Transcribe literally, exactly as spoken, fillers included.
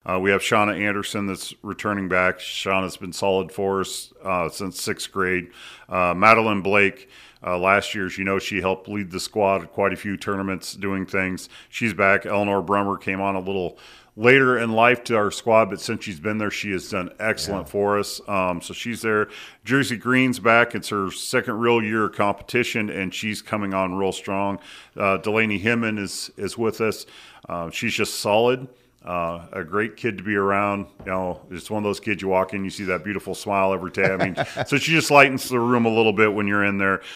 Uh, we have Shauna Anderson that's returning back. Shauna's been solid for us uh, since sixth grade. Uh, Madeline Blake, uh, last year, as you know, she helped lead the squad at quite a few tournaments doing things. She's back. Eleanor Brummer came on a little later in life to our squad, but since she's been there, she has done excellent yeah. for us. Um, so she's there. Jersey Green's back. It's her second real year of competition, and she's coming on real strong. Uh, Delaney Hinman is, is with us. Uh, she's just solid. Uh, a great kid to be around. You know, it's one of those kids you walk in, you see that beautiful smile every day. I mean, so she just lightens the room a little bit when you're in there.